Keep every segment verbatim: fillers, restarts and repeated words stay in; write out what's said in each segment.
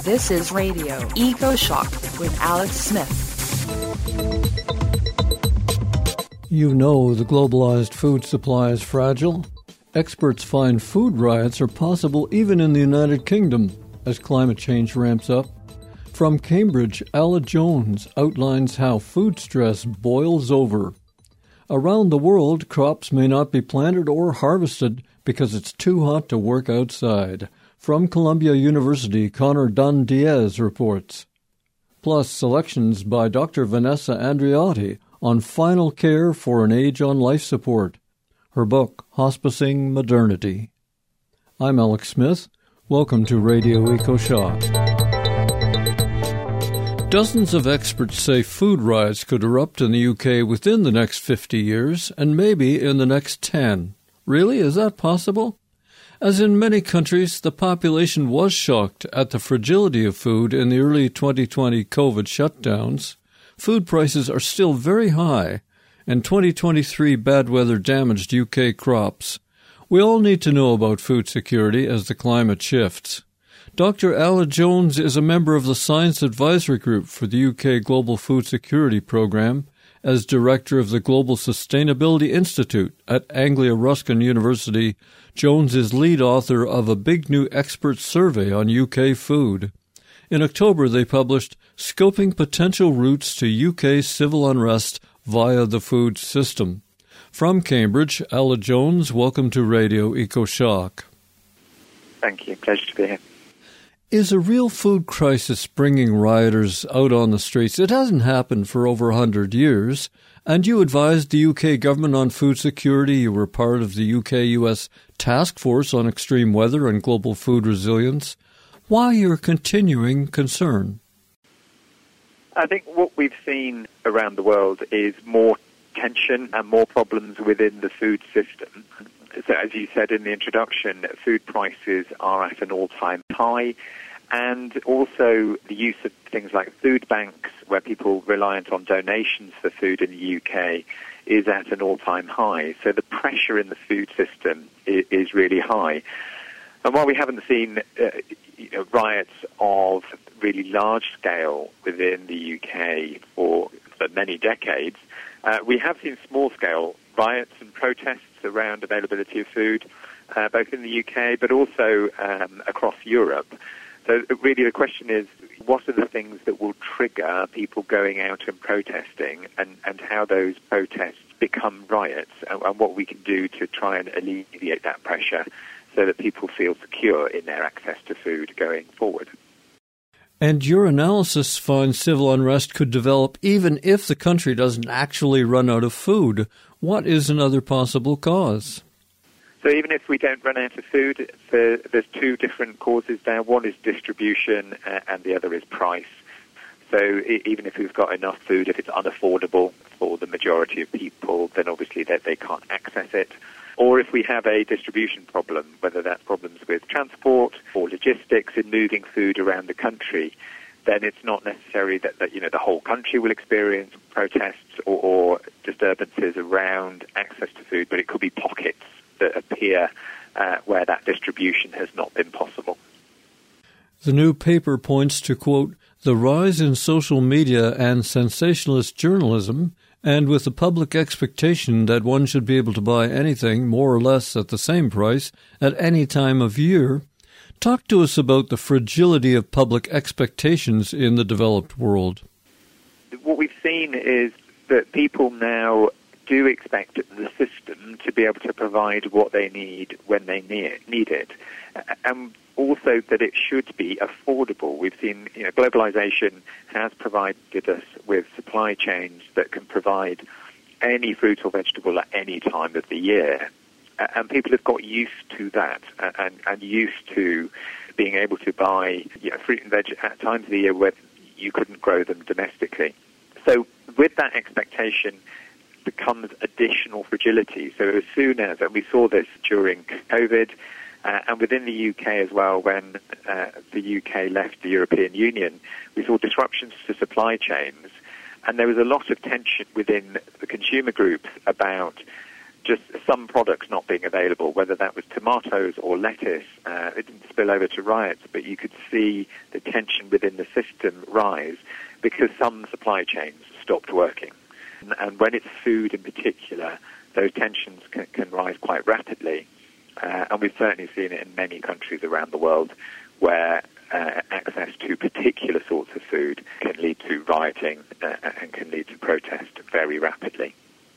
This is Radio Eco Shock with Alex Smith. You know the globalized food supply is fragile. Experts find food riots are possible even in the United Kingdom as climate change ramps up. From Cambridge, Alla Jones outlines how food stress boils over. Around the world, crops may not be planted or harvested because it's too hot to work outside. From Columbia University, Connor Dunn-Diaz reports. Plus, selections by Doctor Vanessa Andreotti on final care for an age on life support. Her book, Hospicing Modernity. I'm Alex Smith. Welcome to Radio Eco Shock. Dozens of experts say food riots could erupt in the U K within the next fifty years, and maybe in the next ten. Really? Is that possible? As in many countries, the population was shocked at the fragility of food in the early twenty twenty COVID shutdowns. Food prices are still very high, and twenty twenty-three bad weather damaged U K crops. We all need to know about food security as the climate shifts. Doctor Alla Jones is a member of the Science Advisory Group for the U K Global Food Security Programme. As director of the Global Sustainability Institute at Anglia Ruskin University, Jones is lead author of a big new expert survey on U K food. In October, they published Scoping Potential Routes to U K Civil Unrest via the Food System. From Cambridge, Alla Jones, welcome to Radio Eco Shock. Thank you. Pleasure to be here. Is a real food crisis bringing rioters out on the streets? It hasn't happened for over one hundred years, and you advised the U K government on food security. You were part of the U K U S Task Force on Extreme Weather and Global Food Resilience. Why your continuing concern? I think what we've seen around the world is more tension and more problems within the food system. So as you said in the introduction, food prices are at an all-time high, and also the use of things like food banks, where people reliant on donations for food in the U K, is at an all-time high. So the pressure in the food system is, is really high. And while we haven't seen uh, you know, riots of really large scale within the U K for, for many decades, uh, we have seen small-scale riots and protests around availability of food, uh, both in the U K but also um, across Europe. So really the question is, what are the things that will trigger people going out and protesting, and, and how those protests become riots, and, and what we can do to try and alleviate that pressure so that people feel secure in their access to food going forward. And your analysis finds civil unrest could develop even if the country doesn't actually run out of food. What is another possible cause? So even if we don't run out of food, there, there's two different causes there. One is distribution, uh, and the other is price. So I- even if we've got enough food, if it's unaffordable for the majority of people, then obviously they, they can't access it. Or if we have a distribution problem, whether that's problems with transport or logistics in moving food around the country, then it's not necessary that, that you know the whole country will experience protests or, or disturbances around access to food, but it could be pockets that appear uh, where that distribution has not been possible. The new paper points to, quote, the rise in social media and sensationalist journalism, and with the public expectation that one should be able to buy anything more or less at the same price at any time of year. Talk to us about the fragility of public expectations in the developed world. What we've seen is that people now do expect the system to be able to provide what they need when they need it, and also that it should be affordable. We've seen, you know, globalization has provided us with supply chains that can provide any fruit or vegetable at any time of the year. And people have got used to that, and, and used to being able to buy you know, fruit and veg at times of the year where you couldn't grow them domestically. So with that expectation becomes additional fragility. So as soon as, and we saw this during COVID, uh, and within the U K as well, when uh, the U K left the European Union, we saw disruptions to supply chains, and there was a lot of tension within the consumer groups about just some products not being available, whether that was tomatoes or lettuce. Uh, it didn't spill over to riots, but you could see the tension within the system rise because some supply chains stopped working. And, and when it's food in particular, those tensions can, can rise quite rapidly. Uh, and we've certainly seen it in many countries around the world where uh, access to particular sorts of food can lead to rioting uh, and can lead to protest very rapidly.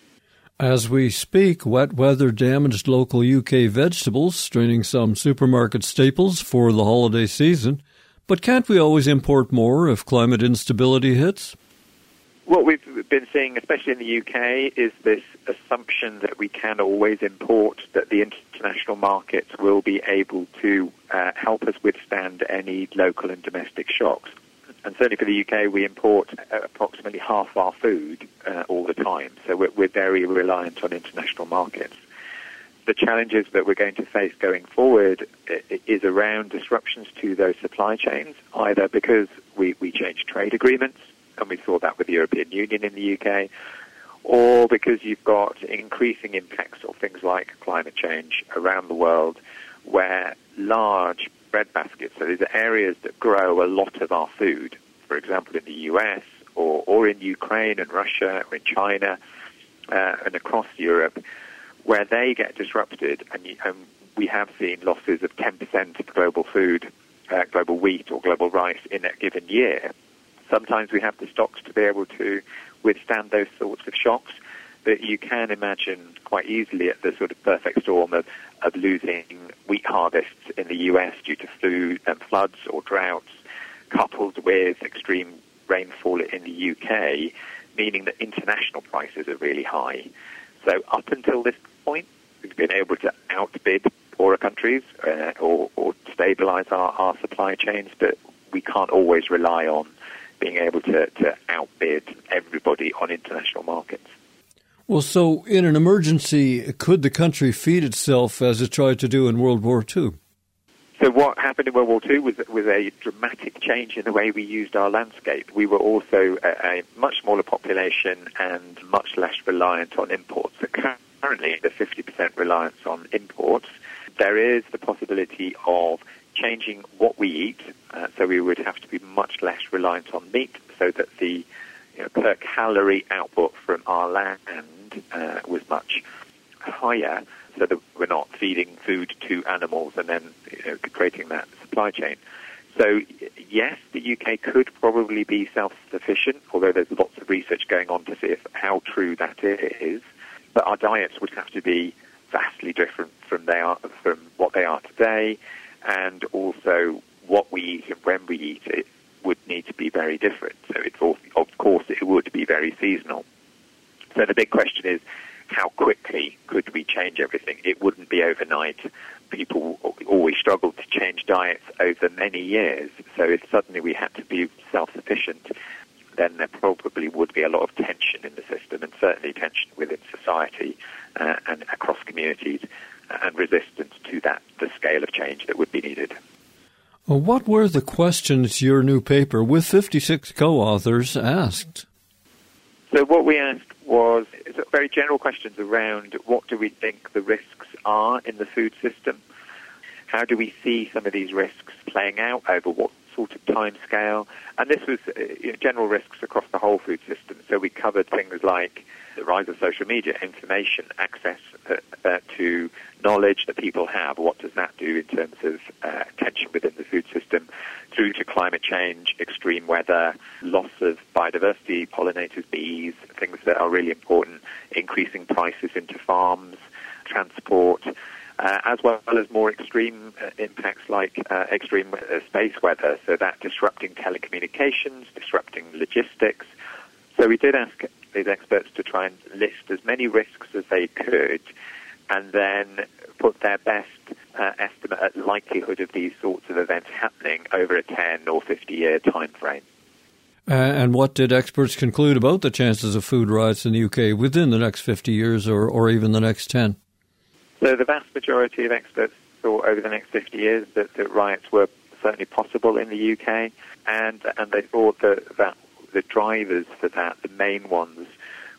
As we speak, wet weather damaged local U K vegetables, straining some supermarket staples for the holiday season. But can't we always import more if climate instability hits? What we've been seeing, especially in the U K, is this assumption that we can always import, that the international markets will be able to uh, help us withstand any local and domestic shocks. And certainly for the U K, we import uh, approximately half our food uh, all the time, so we're, we're very reliant on international markets. The challenges that we're going to face going forward is around disruptions to those supply chains, either because we, we changed trade agreements, and we saw that with the European Union in the U K, or because you've got increasing impacts of things like climate change around the world, where large bread baskets, so these are areas that grow a lot of our food, for example in the U S, or, or in Ukraine and Russia, or in China, uh, and across Europe, where they get disrupted, and, you, and we have seen losses of ten percent of global food, uh, global wheat or global rice in a given year. Sometimes we have the stocks to be able to withstand those sorts of shocks, but you can imagine quite easily at the sort of perfect storm of, of losing wheat harvests in the U S due to food and floods or droughts, coupled with extreme rainfall in the U K, meaning that international prices are really high. So up until this point, we've been able to outbid poorer countries uh, or, or stabilize our, our supply chains, but we can't always rely on being able to, to outbid everybody on international markets. Well, so in an emergency, could the country feed itself as it tried to do in World War Two? So what happened in World War Two was, was a dramatic change in the way we used our landscape. We were also a, a much smaller population and much less reliant on imports. So currently, the fifty percent reliance on imports, there is the possibility of changing what we eat. Uh, so we would have to be much less reliant on meat so that the you know, per calorie output from our land uh, was much higher, so that we're not feeding food to animals and then you know, creating that supply chain. So yes, the U K could probably be self-sufficient, although there's lots of research going on to see if, how true that is. But our diets would have to be vastly different from they are from what they are today, and also what we eat and when we eat it would need to be very different. So it's all, of course it would be very seasonal. So the big question is, how quickly could we change everything? It wouldn't be overnight. People always struggle to change diets over many years. So if suddenly we had to be self-sufficient, then there probably would be a lot of tension in the system, and certainly tension within society uh, and across communities, uh, and resistance to that, the scale of change that would be needed. Well, what were the questions your new paper, with fifty-six co-authors, asked? So what we asked was very general questions around what do we think the risks are in the food system? How do we see some of these risks playing out over what sort of time scale? And this was uh, you know, general risks across the whole food system. So we covered things like the rise of social media, information, access uh, uh, to knowledge that people have. What does that do in terms of uh, tension within the food system? Through to climate change, extreme weather, loss of biodiversity, pollinators, bees, things that are really important, increasing prices into farms, transport, uh, as well as more extreme uh, impacts like uh, extreme uh, space weather, so that disrupting telecommunications, disrupting logistics. So we did ask these experts to try and list as many risks as they could, and then put their best uh, estimate at likelihood of these sorts of events happening over a ten or fifty year time frame. Uh, and what did experts conclude about the chances of food riots in the U K within the next fifty years or, or even the next ten? So the vast majority of experts thought over the next fifty years that, that riots were certainly possible in the U K, and and they thought that, that the drivers for that, the main ones,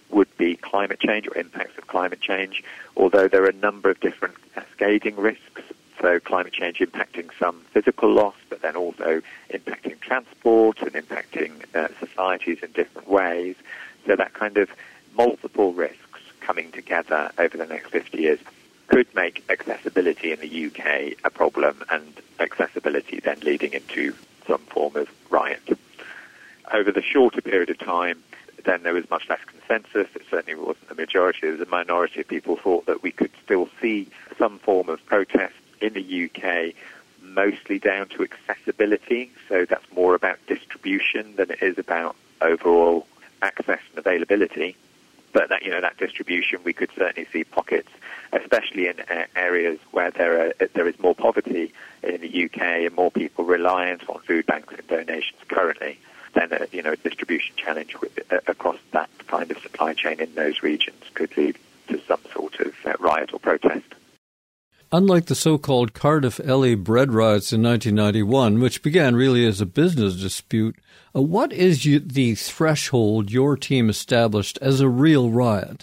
would be climate change or impacts of climate change, although there are a number of different cascading risks. So climate change impacting some physical loss, but then also impacting transport and impacting uh, societies in different ways. So that kind of multiple risks coming together over the next fifty years could make accessibility in the U K a problem, and accessibility then leading into some form of riot. Over the shorter period of time, then there was much less consensus. It certainly wasn't the majority. There was a minority of people who thought that we could still see some form of protest in the U K, mostly down to accessibility. So that's more about distribution than it is about overall access and availability. But that, you know, that distribution, we could certainly see pockets, especially in uh, areas where there are, there is more poverty in the U K and more people reliant on food banks and donations currently. Then, uh, you know, a distribution challenge with, uh, across that kind of supply chain in those regions could lead to some sort of uh, riot or protest. Unlike the so-called Cardiff Ely bread riots in nineteen ninety-one, which began really as a business dispute, uh, what is you, the threshold your team established as a real riot?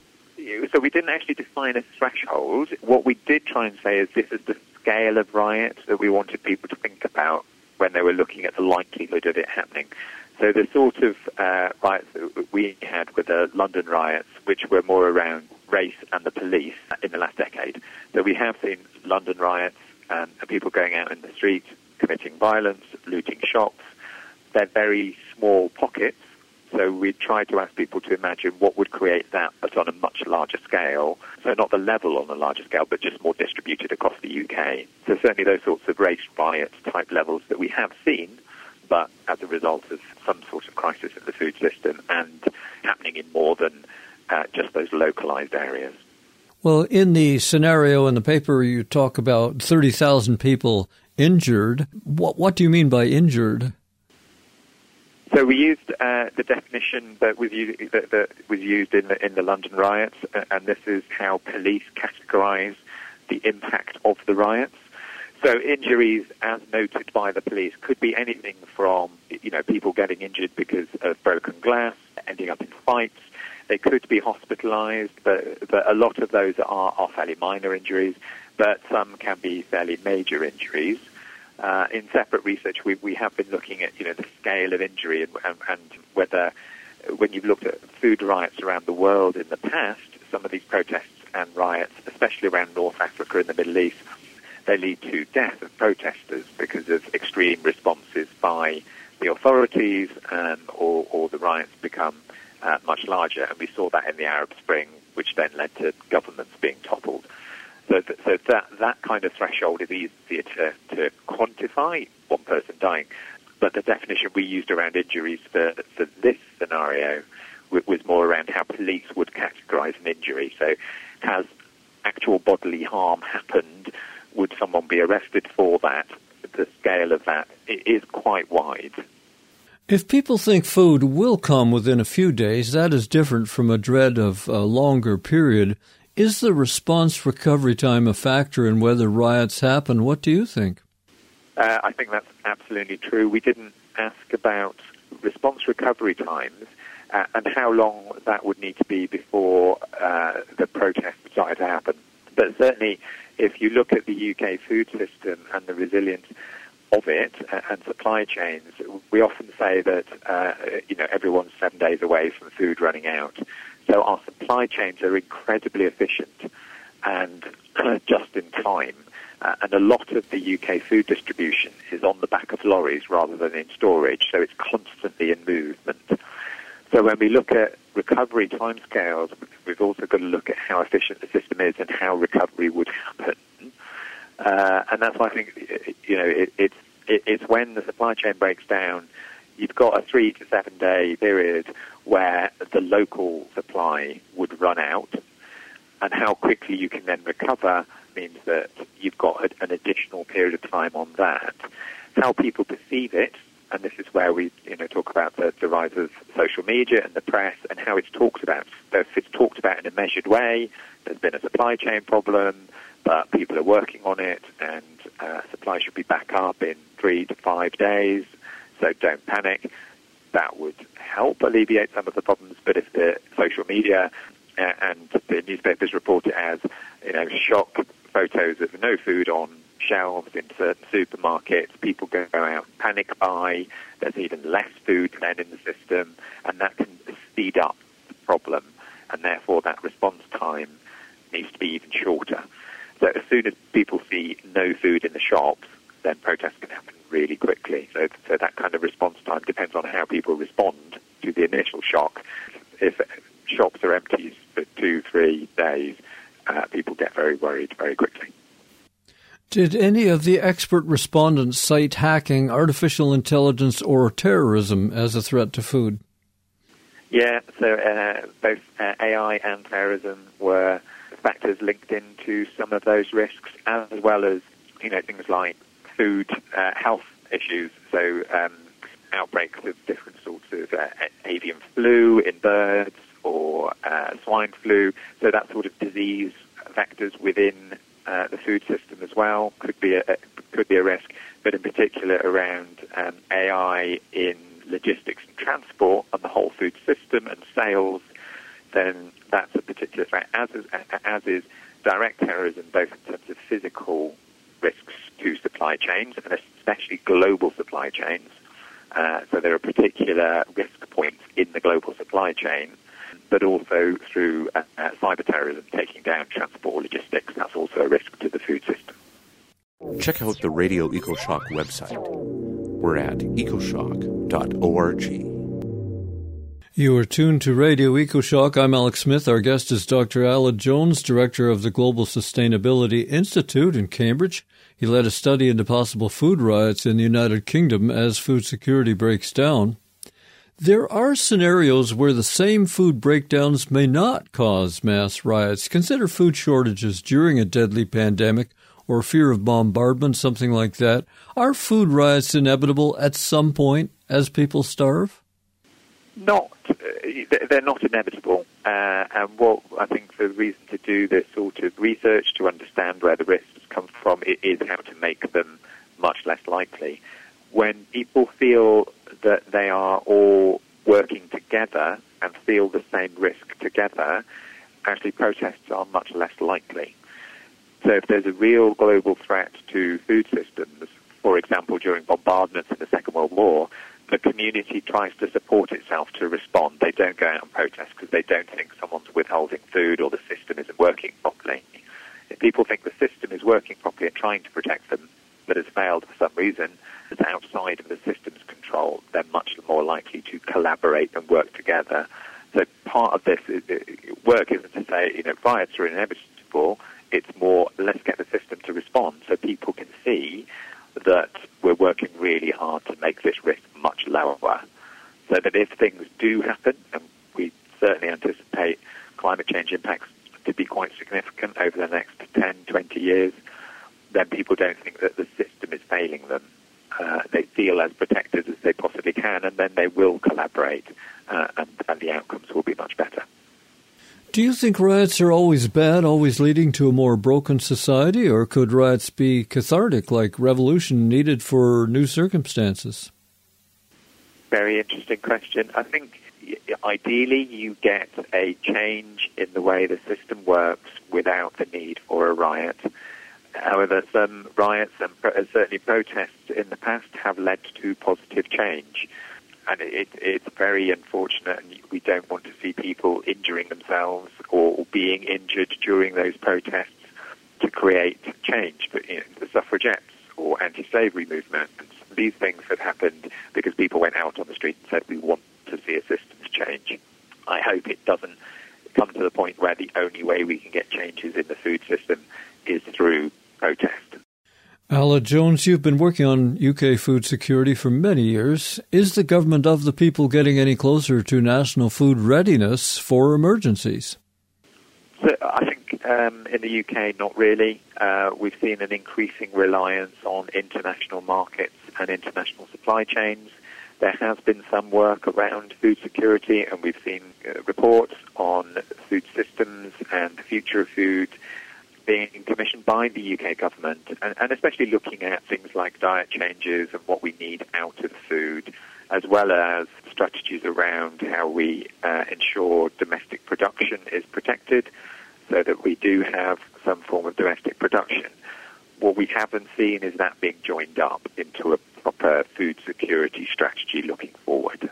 So we didn't actually define a threshold. What we did try and say is this is the scale of riot that we wanted people to think about when they were looking at the likelihood of it happening. So the sort of uh, riots that we had were the London riots, which were more around race and the police in the last decade. So we have seen London riots um, and people going out in the streets, committing violence, looting shops. They're very small pockets. So we tried to ask people to imagine what would create that, but on a much larger scale. So not the level on a larger scale, but just more distributed across the U K. So certainly those sorts of race riot type levels that we have seen, but as a result of some sort of crisis in the food system and happening in more than uh, just those localized areas. Well, in the scenario in the paper, you talk about thirty thousand people injured. What, what do you mean by injured? So we used uh, the definition that was used, that, that was used in the, in the London riots, and this is how police categorise the impact of the riots. So injuries, as noted by the police, could be anything from, you know, people getting injured because of broken glass, ending up in fights. They could be hospitalised, but, but a lot of those are, are fairly minor injuries, but some can be fairly major injuries. Uh, in separate research, we, we have been looking at, you know, the scale of injury and, and, and whether, when you've looked at food riots around the world in the past, some of these protests and riots, especially around North Africa and the Middle East, they lead to death of protesters because of extreme responses by the authorities, um, or, or the riots become uh, much larger. And we saw that in the Arab Spring, which then led to governments being toppled. So, th- so that that kind of threshold is easier to, to quantify, one person dying. But the definition we used around injuries for, for this scenario w- was more around how police would categorise an injury. So has actual bodily harm happened? Would someone be arrested for that? The scale of that is quite wide. If people think food will come within a few days, that is different from a dread of a longer period. Is the response recovery time a factor in whether riots happen? What do you think? Uh, I think that's absolutely true. We didn't ask about response recovery times uh, and how long that would need to be before uh, the protests started to happen. But certainly, if you look at the U K food system and the resilience of it uh, and supply chains, we often say that uh, you know everyone's seven days away from food running out. So our supply chains are incredibly efficient and just in time. Uh, and a lot of the U K food distribution is on the back of lorries rather than in storage, so it's constantly in movement. So when we look at recovery timescales, we've also got to look at how efficient the system is and how recovery would happen. Uh, and that's why I think, you know, it, it's, it, it's when the supply chain breaks down, you've got a three to seven day period where the local supply would run out, and how quickly you can then recover means that you've got a, an additional period of time on that. How people perceive it, and this is where we, you know, talk about the, the rise of social media and the press and how it's talked about. So if it's talked about in a measured way, there's been a supply chain problem, but people are working on it, and uh, supply should be back up in three to five days, so don't panic. that would help alleviate some of the problems. But if the social media uh, and the newspapers report it as, you know, shock photos of no food on shelves in certain supermarkets, people go out and panic buy, there's even less food then in the system, and that can speed up the problem, and therefore that response time needs to be even shorter. So as soon as people see no food in the shops, then protests can happen really quickly. So, so that kind of response time depends on how people respond to the initial shock. If shops are empty for two, three days, uh, people get very worried very quickly. Did any of the expert respondents cite hacking, artificial intelligence, or terrorism as a threat to food? Yeah, so uh, both uh, A I and terrorism were factors linked into some of those risks, as well as, you know, things like food uh, health issues. So um, outbreaks of different sorts of uh, avian flu in birds or uh, swine flu. So that sort of disease vectors within Uh, the food system as well could be a could be a risk, but in particular around um, A I in logistics and transport and the whole food system and sales, then that's a particular threat. As is, as is direct terrorism, both in terms of physical risks to supply chains and especially global supply chains. Uh, so there are particular risk points in the global supply chain, but also through uh, uh, cyber terrorism, taking down transport logistics. That's also a risk to the food system. Check out the Radio EcoShock website. We're at ecoshock dot org. You are tuned to Radio EcoShock. I'm Alex Smith. Our guest is Doctor Aled Jones, director of the Global Sustainability Institute in Cambridge. He led a study into possible food riots in the United Kingdom as food security breaks down. There are scenarios where the same food breakdowns may not cause mass riots. Consider food shortages during a deadly pandemic or fear of bombardment, something like that. Are food riots inevitable at some point as people starve? Not. They're not inevitable. Uh, and what I think the reason to do this sort of research to understand where the risks come from is how to make them much less likely. When people feel that they are all working together and feel the same risk together, actually protests are much less likely. So if there's a real global threat to food systems, for example, during bombardments in the Second World War, the community tries to support itself to respond. They don't go out and protest because they don't think someone's withholding food or the system isn't working properly. If people think the system is working properly and trying to protect them, but has failed for some reason, that's outside of the system's control, they're much more likely to collaborate and work together. So part of this is, work isn't to say, you know, riots are inevitable. It's more, let's get the system to respond so people can see that we're working really hard to make this risk much lower. So that if things do happen, and we certainly anticipate climate change impacts to be quite significant over the next ten, twenty years, then people don't think that the system is failing them. Uh, they feel as protected as they possibly can, and then they will collaborate, uh, and, and the outcomes will be much better. Do you think riots are always bad, always leading to a more broken society, or could riots be cathartic, like revolution needed for new circumstances? Very interesting question. I think ideally you get a change in the way the system works without the need for a riot. However, some riots and certainly protests in the past have led to positive change. And it, it's very unfortunate, and we don't want to see people injuring themselves or being injured during those protests to create change. But, you know, the suffragettes or anti-slavery movements, these things have happened because people went out on the street and said, we want to see a systems change. I hope it doesn't come to the point where the only way we can get changes in the food system is through protest. Aled Jones, you've been working on U K food security for many years. Is the government of the people getting any closer to national food readiness for emergencies? So I think um, in the U K, not really. Uh, we've seen an increasing reliance on international markets and international supply chains. There has been some work around food security, and we've seen uh, reports on food systems and the future of food being commissioned by the U K government, and, and especially looking at things like diet changes and what we need out of food as well as strategies around how we uh, ensure domestic production is protected so that we do have some form of domestic production. What we haven't seen is that being joined up into a proper food security strategy looking forward.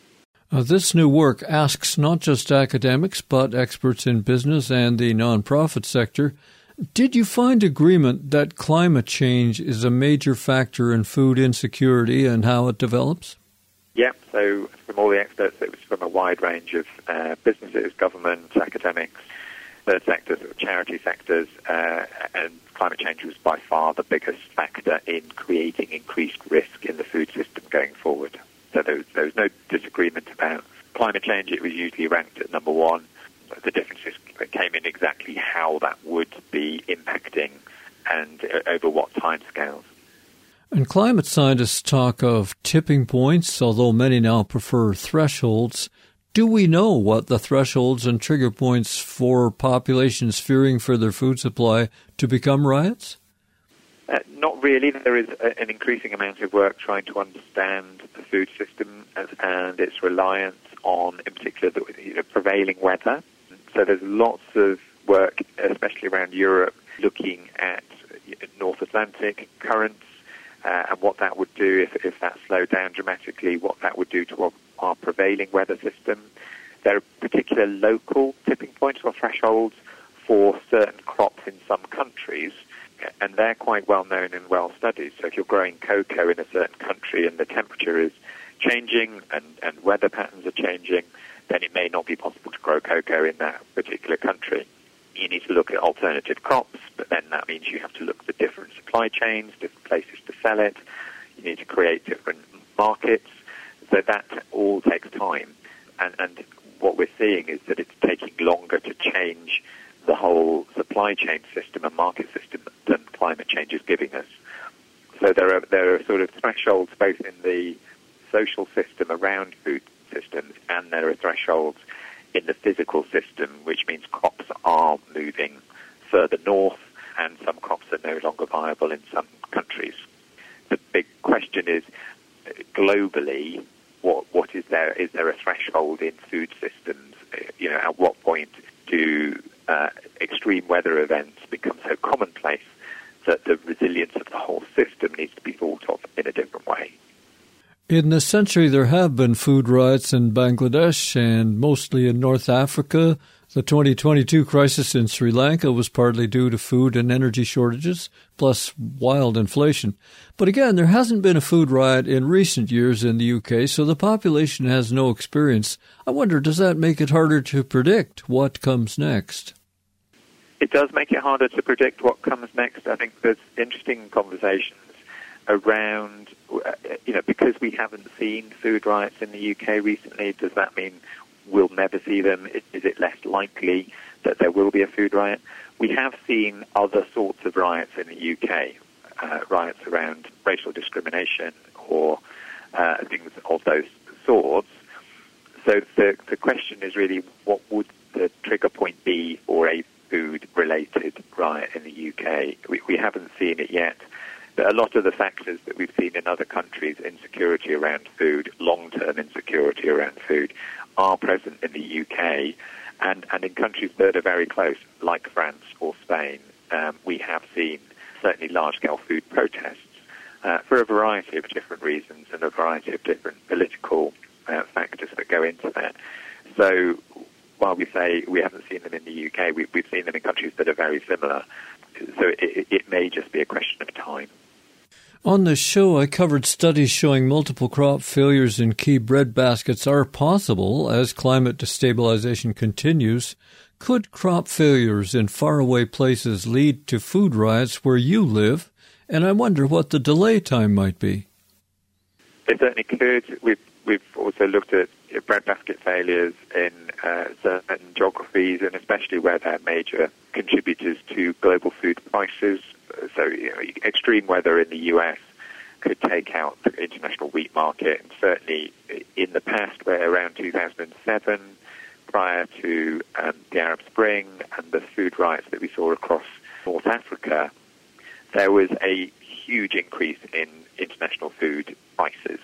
Uh, this new work asks not just academics, but experts in business and the nonprofit sector. Did you find agreement that climate change is a major factor in food insecurity and how it develops? Yeah, so from all the experts, it was from a wide range of uh, businesses, government, academics, third sectors, charity sectors, uh, and climate change was by far the biggest factor in creating increased risk in the food system going forward. So there was, there was no disagreement about climate change. It was usually ranked at number one. The differences came in exactly how that would be impacting and over what timescales. And climate scientists talk of tipping points, although many now prefer thresholds. Do we know what the thresholds and trigger points for populations fearing for their food supply to become riots? Uh, not really. There is a, an increasing amount of work trying to understand the food system as, and its reliance on, in particular, the you know, prevailing weather. So there's lots of work, especially around Europe, looking at North Atlantic currents uh, and what that would do if, if that slowed down dramatically, what that would do to our, our prevailing weather system. There are particular local tipping points or thresholds for certain crops in some countries, and they're quite well known and well studied. So if you're growing cocoa in a certain country and the temperature is changing and, and weather patterns are changing, then it may not be possible to grow cocoa in that particular country. You need to look at alternative crops, but then that means you have to look for different supply chains, different places to sell it. You need to create different markets. So that all takes time. And, and what we're seeing is that it's taking longer to change the whole supply chain system and market system than climate change is giving us. So there are there are sort of thresholds both in the social system around food systems, and there are thresholds in the physical system, which means crops are moving further north and some crops are no longer viable in some countries. The big question is, globally, what what is there? Is there a threshold in food systems? You know, at what point do uh, extreme weather events become so commonplace that the resilience of the whole system needs to be thought of in a different way? In this century, there have been food riots in Bangladesh and mostly in North Africa. The twenty twenty-two crisis in Sri Lanka was partly due to food and energy shortages, plus wild inflation. But again, there hasn't been a food riot in recent years in the U K, so the population has no experience. I wonder, does that make it harder to predict what comes next? It does make it harder to predict what comes next. I think there's interesting conversations around, you know, because we haven't seen food riots in the U K recently, does that mean we'll never see them? Is it less likely that there will be a food riot? We have seen other sorts of riots in the U K, uh, riots around racial discrimination or uh, things of those sorts. So the, the question is really, what would the trigger point be for a food-related riot in the U K? We, we haven't seen it yet. But a lot of the factors that we've seen in other countries, insecurity around food, long-term insecurity around food, are present in the U K, and, and in countries that are very close, like France or Spain, um, we have seen certainly large-scale food protests uh, for a variety of different reasons and a variety of different political uh, factors that go into that. So while we say we haven't seen them in the U K, we, we've seen them in countries that are very similar. So it, it may just be a question of time. On this show, I covered studies showing multiple crop failures in key bread baskets are possible as climate destabilization continues. Could crop failures in faraway places lead to food riots where you live? And I wonder what the delay time might be. They certainly could. We've, we've also looked at bread basket failures in uh, certain geographies, and especially where they're major contributors to global food prices. So, you know, extreme weather in the U S could take out the international wheat market, and certainly in the past, where around two thousand seven, prior to um, the Arab Spring and the food riots that we saw across North Africa, there was a huge increase in international food prices.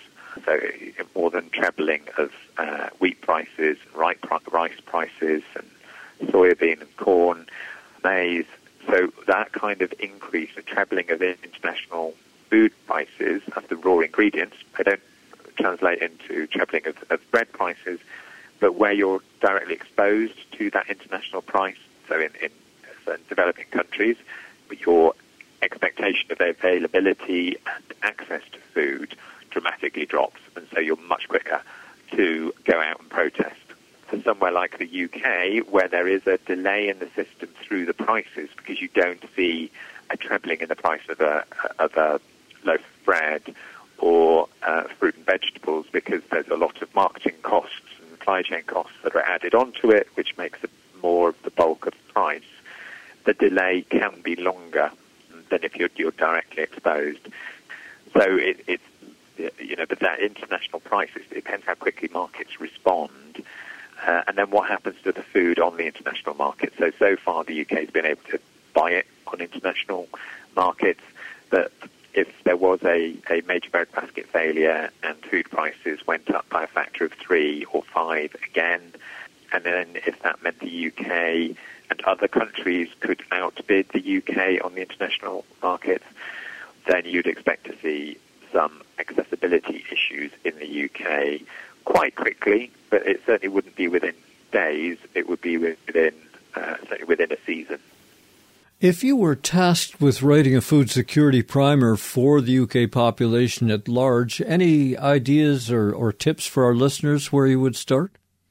so more than trebling of uh, wheat prices, rice prices, and soybean and corn, maize. So that kind of increase, a trebling of international food prices of the raw ingredients, they don't translate into trebling of, of bread prices, but where you're directly exposed to that international price, so in, in certain developing countries, your expectation of availability and access to food dramatically drops, and so you're much quicker to go out and protest. For somewhere like the U K, where there is a delay in the system through the prices, because you don't see a trebling in the price of a, of a loaf of bread or uh, fruit and vegetables, because there's a lot of marketing costs and supply chain costs that are added onto it, which makes it more of the bulk of the price. The delay can be longer than if you're, you're directly exposed. So it, it's, you know, but that international price, it depends how quickly markets respond, uh, and then what happens to the food on the international market. So, so far the U K has been able to buy it on international markets, but if there was a, a major breadbasket failure and food prices went up by a factor of three or five again, and then if that meant the U K and other countries could outbid the U K on the international markets, then you'd expect to see some accessibility issues in the U K quite quickly, but it certainly wouldn't be within days. It would be within uh, certainly within a season. If you were tasked with writing a food security primer for the U K population at large, any ideas or, or tips for our listeners where you would start?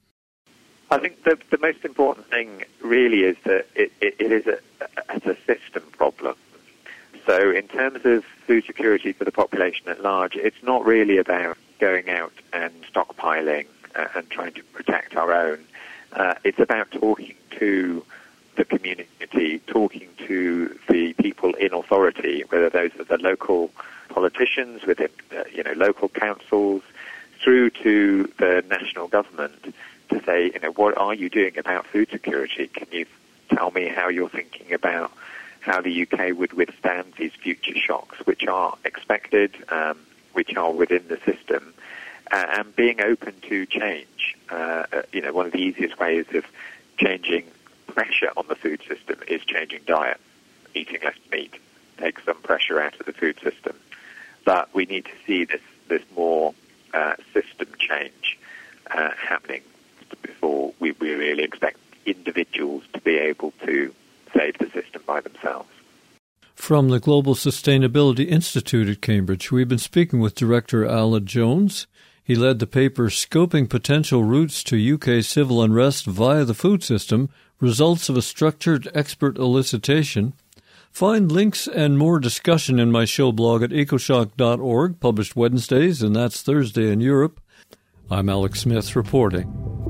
I think the, the most important thing really is that it, it, it is a, it's a system problem. So in terms of food security for the population at large, it's not really about going out and stockpiling uh, and trying to protect our own. Uh, it's about talking to the community, talking to the people in authority, whether those are the local politicians within, uh, you know, local councils, through to the national government, to say, you know, what are you doing about food security? Can you tell me how you're thinking about how the U K would withstand these future shocks, which are expected, um, which are within the system, uh, and being open to change. Uh, you know, one of the easiest ways of changing pressure on the food system is changing diet. Eating less meat takes some pressure out of the food system. But we need to see this, this more uh, system change uh, happening before we, we really expect individuals to be able to save the system by themselves. From the Global Sustainability Institute at Cambridge, we've been speaking with Director Aled Jones. He led the paper Scoping Potential Routes to U K Civil Unrest via the Food System, Results of a Structured Expert Elicitation. Find links and more discussion in my show blog at ecoshock dot org, published Wednesdays, and that's Thursday in Europe. I'm Alex Smith reporting.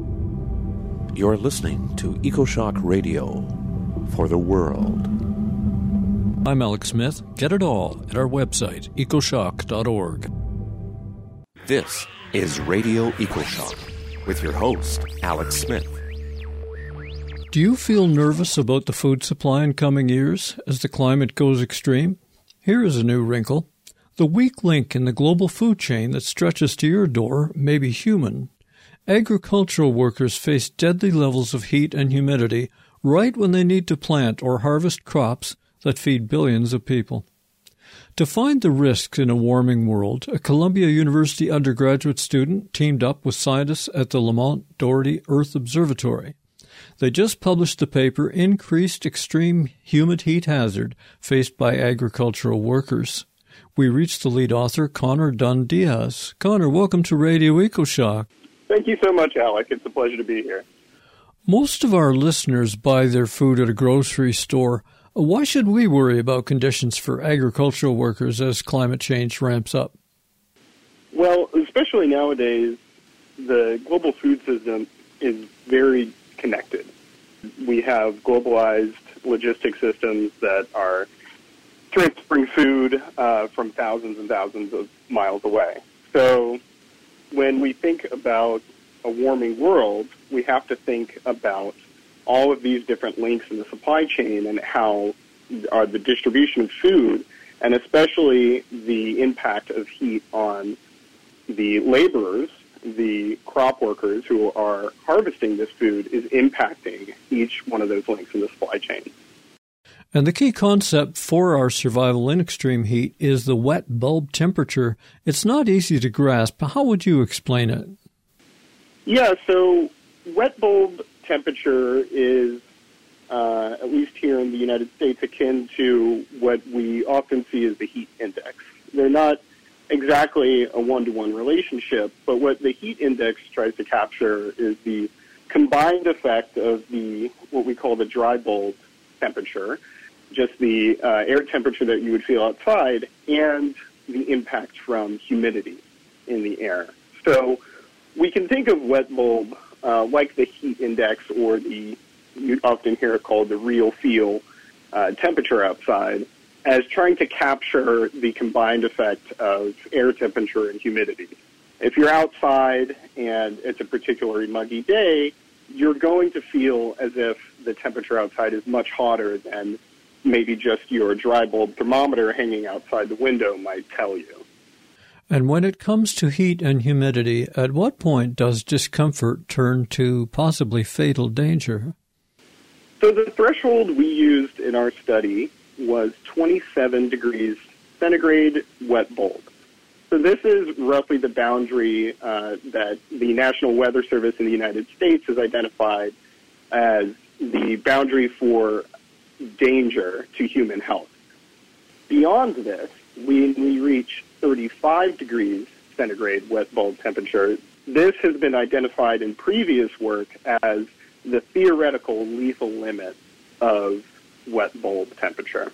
You're listening to EcoShock Radio for the world. I'm Alex Smith. Get it all at our website, ecoshock dot org. This is Radio EcoShock with your host, Alex Smith. Do you feel nervous about the food supply in coming years as the climate goes extreme? Here is a new wrinkle. The weak link in the global food chain that stretches to your door may be human. Agricultural workers face deadly levels of heat and humidity right when they need to plant or harvest crops that feed billions of people. To find the risks in a warming world, a Columbia University undergraduate student teamed up with scientists at the Lamont Doherty Earth Observatory. They just published the paper Increased Extreme Humid Heat Hazard Faced by Agricultural Workers. We reached the lead author, Connor Dunn Diaz. Connor, welcome to Radio EcoShock. Thank you so much, Alec. It's a pleasure to be here. Most of our listeners buy their food at a grocery store. Why should we worry about conditions for agricultural workers as climate change ramps up? Well, especially nowadays, the global food system is very connected. We have globalized logistic systems that are transferring food uh, from thousands and thousands of miles away. So when we think about a warming world, we have to think about all of these different links in the supply chain and how are the distribution of food, and especially the impact of heat on the laborers, the crop workers who are harvesting this food, is impacting each one of those links in the supply chain. And the key concept for our survival in extreme heat is the wet bulb temperature. It's not easy to grasp. How would you explain it? Yeah, so wet bulb temperature is, uh, at least here in the United States, akin to what we often see as the heat index. They're not exactly a one-to-one relationship, but what the heat index tries to capture is the combined effect of the what we call the dry bulb temperature, just the uh, air temperature that you would feel outside, and the impact from humidity in the air. So we can think of wet bulb uh, like the heat index, or the, you often hear it called the real feel uh, temperature outside, as trying to capture the combined effect of air temperature and humidity. If you're outside and it's a particularly muggy day, you're going to feel as if the temperature outside is much hotter than maybe just your dry bulb thermometer hanging outside the window might tell you. And when it comes to heat and humidity, at what point does discomfort turn to possibly fatal danger? So the threshold we used in our study was twenty-seven degrees centigrade wet bulb. So this is roughly the boundary uh, that the National Weather Service in the United States has identified as the boundary for danger to human health. Beyond this, when we reach thirty-five degrees centigrade wet bulb temperature, this has been identified in previous work as the theoretical lethal limit of wet bulb temperature.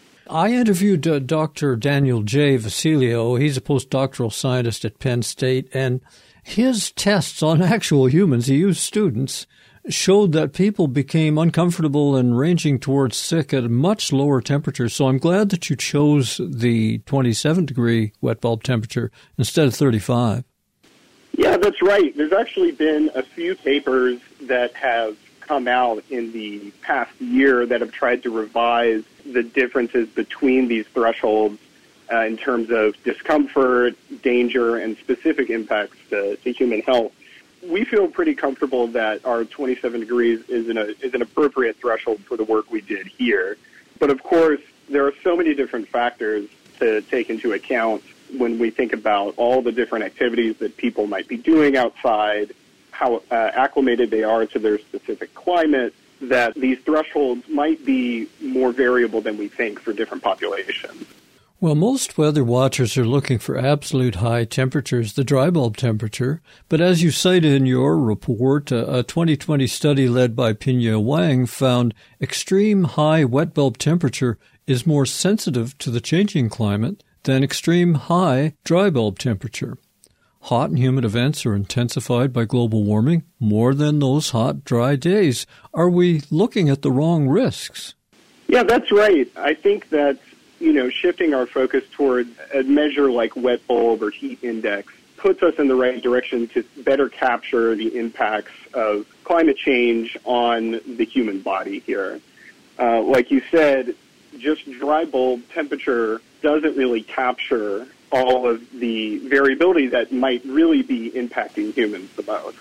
I interviewed uh, Doctor Daniel J. Vasilio. He's a postdoctoral scientist at Penn State, and his tests on actual humans, he used students, showed that people became uncomfortable and ranging towards sick at a much lower temperature. So I'm glad that you chose the twenty-seven degree wet bulb temperature instead of thirty-five. Yeah, that's right. There's actually been a few papers that have come out in the past year that have tried to revise the differences between these thresholds uh, in terms of discomfort, danger, and specific impacts to, to human health. We feel pretty comfortable that our twenty-seven degrees is an, a, is an appropriate threshold for the work we did here. But of course, there are so many different factors to take into account when we think about all the different activities that people might be doing outside, how uh, acclimated they are to their specific climate, that these thresholds might be more variable than we think for different populations. Well, most weather watchers are looking for absolute high temperatures, the dry bulb temperature. But as you cited in your report, a twenty twenty study led by Pina Wang found extreme high wet bulb temperature is more sensitive to the changing climate than extreme high dry bulb temperature. Hot and humid events are intensified by global warming more than those hot, dry days. Are we looking at the wrong risks? Yeah, that's right. I think that, you know, shifting our focus toward a measure like wet bulb or heat index puts us in the right direction to better capture the impacts of climate change on the human body here. Uh, like you said, just dry bulb temperature doesn't really capture all of the variability that might really be impacting humans the most.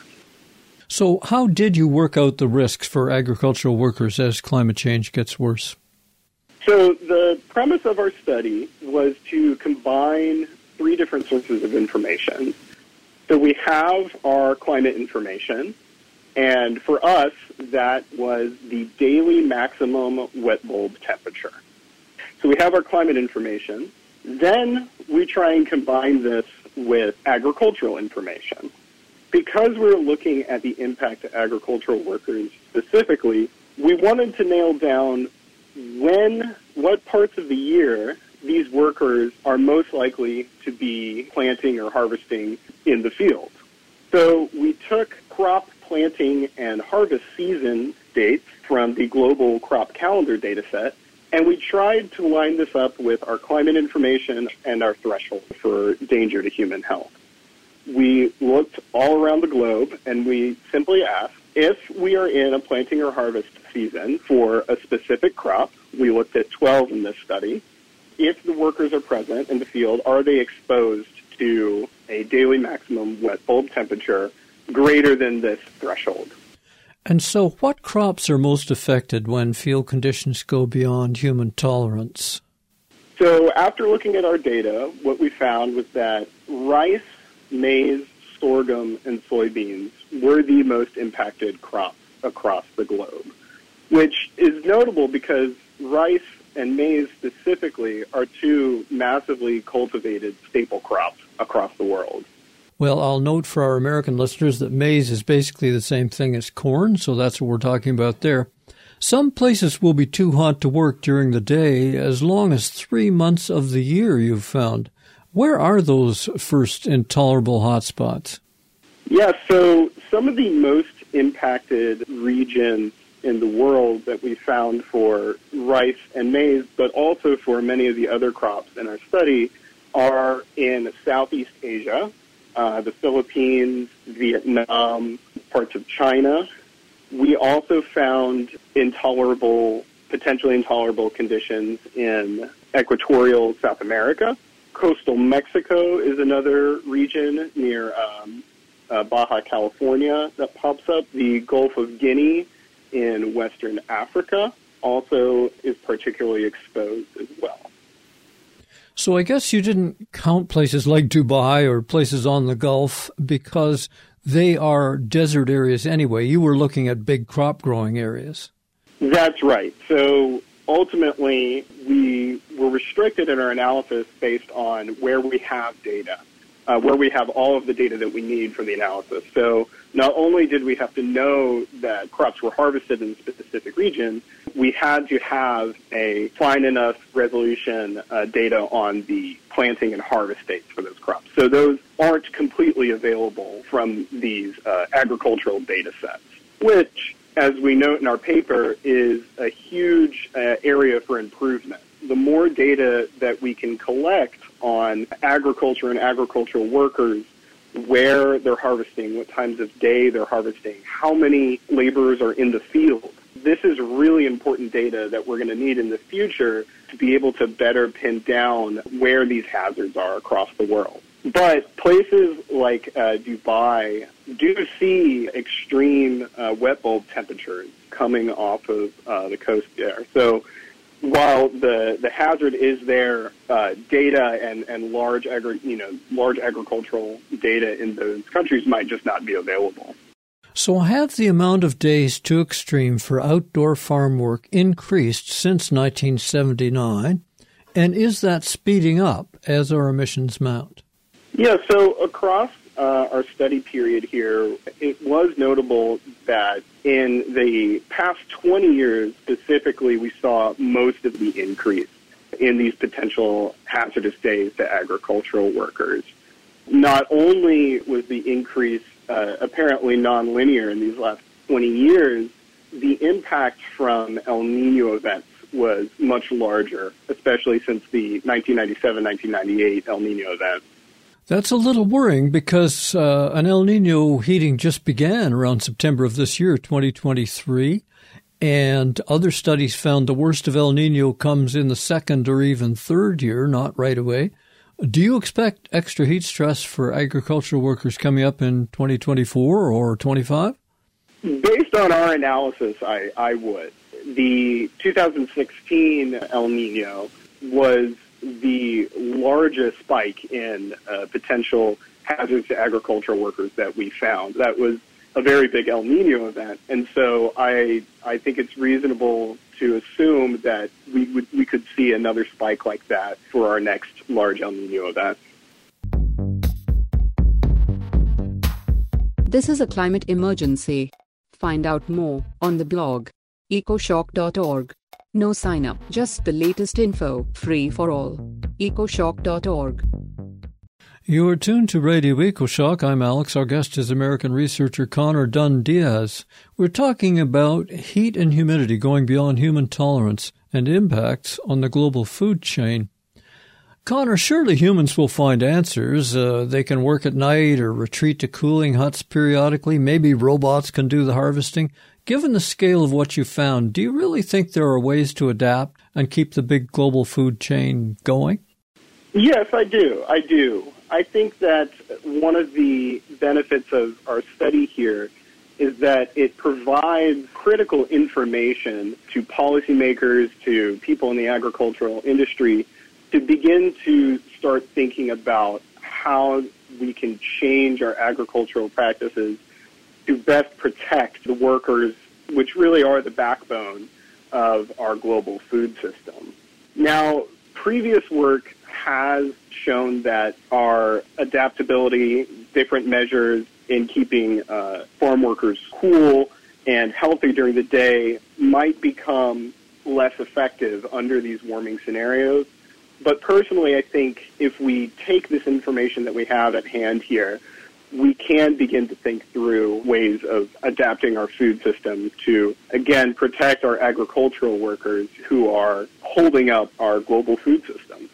So how did you work out the risks for agricultural workers as climate change gets worse? So the premise of our study was to combine three different sources of information. So we have our climate information, and for us, that was the daily maximum wet bulb temperature. So we have our climate information. Then we try and combine this with agricultural information. Because we're looking at the impact to agricultural workers specifically, we wanted to nail down when, what parts of the year these workers are most likely to be planting or harvesting in the field. So we took crop planting and harvest season dates from the global crop calendar data set, and we tried to line this up with our climate information and our threshold for danger to human health. We looked all around the globe, and we simply asked, if we are in a planting or harvest season for a specific crop, we looked at twelve in this study, if the workers are present in the field, are they exposed to a daily maximum wet bulb temperature greater than this threshold. And so what crops are most affected when field conditions go beyond human tolerance? So after looking at our data, what we found was that rice, maize, sorghum, and soybeans were the most impacted crops across the globe, which is notable because rice and maize specifically are two massively cultivated staple crops across the world. Well, I'll note for our American listeners that maize is basically the same thing as corn, so that's what we're talking about there. Some places will be too hot to work during the day as long as three months of the year, you've found. Where are those first intolerable hot spots? Yeah, so some of the most impacted regions in the world that we found for rice and maize, but also for many of the other crops in our study, are in Southeast Asia, uh, the Philippines, Vietnam, parts of China. We also found intolerable, potentially intolerable conditions in equatorial South America. Coastal Mexico is another region near um, uh, Baja California that pops up. The Gulf of Guinea in Western Africa also is particularly exposed as well. So I guess you didn't count places like Dubai or places on the Gulf because they are desert areas anyway. You were looking at big crop growing areas. That's right. So ultimately, we were restricted in our analysis based on where we have data, uh, where we have all of the data that we need for the analysis. So not only did we have to know that crops were harvested in a specific region, we had to have a fine enough resolution uh, data on the planting and harvest dates for those crops. So those aren't completely available from these uh, agricultural data sets, which, as we note in our paper, is a huge uh, area for improvement. The more data that we can collect on agriculture and agricultural workers, where they're harvesting, what times of day they're harvesting, how many laborers are in the field. This is really important data that we're going to need in the future to be able to better pin down where these hazards are across the world. But places like uh, Dubai do see extreme uh, wet bulb temperatures coming off of uh, the coast there. So while the, the hazard is there, uh, data and, and large agri- you know large agricultural data in those countries might just not be available. So have the amount of days too extreme for outdoor farm work increased since nineteen seventy-nine, and is that speeding up as our emissions mount? Yeah, so across uh, our study period here, it was notable that in the past twenty years specifically, we saw most of the increase in these potential hazardous days to agricultural workers. Not only was the increase uh, apparently nonlinear in these last twenty years, the impact from El Nino events was much larger, especially since the nineteen ninety-seven nineteen ninety-eight El Nino event. That's a little worrying because uh, an El Nino heating just began around September of this year, twenty twenty-three, and other studies found the worst of El Nino comes in the second or even third year, not right away. Do you expect extra heat stress for agricultural workers coming up in twenty twenty-four or twenty-five? Based on our analysis, I, I would. The two thousand sixteen El Nino was the largest spike in uh, potential hazards to agricultural workers that we found. That was a very big El Nino event, and so I I think it's reasonable to assume that we would we could see another spike like that for our next large El Nino event. This is a climate emergency. Find out more on the blog ecoshock dot org. No sign up, just the latest info, free for all. ecoshock dot org. You are tuned to Radio EcoShock. I'm Alex. Our guest is American researcher Connor Dunn Diaz. We're talking about heat and humidity going beyond human tolerance and impacts on the global food chain. Connor, surely humans will find answers. Uh, they can work at night or retreat to cooling huts periodically. Maybe robots can do the harvesting. Given the scale of what you found, do you really think there are ways to adapt and keep the big global food chain going? Yes, I do. I do. I think that one of the benefits of our study here is that it provides critical information to policymakers, to people in the agricultural industry, to begin to start thinking about how we can change our agricultural practices to best protect the workers, which really are the backbone of our global food system. Now, previous work has shown that our adaptability, different measures in keeping uh, farm workers cool and healthy during the day might become less effective under these warming scenarios. But personally, I think if we take this information that we have at hand here, we can begin to think through ways of adapting our food system to, again, protect our agricultural workers who are holding up our global food system.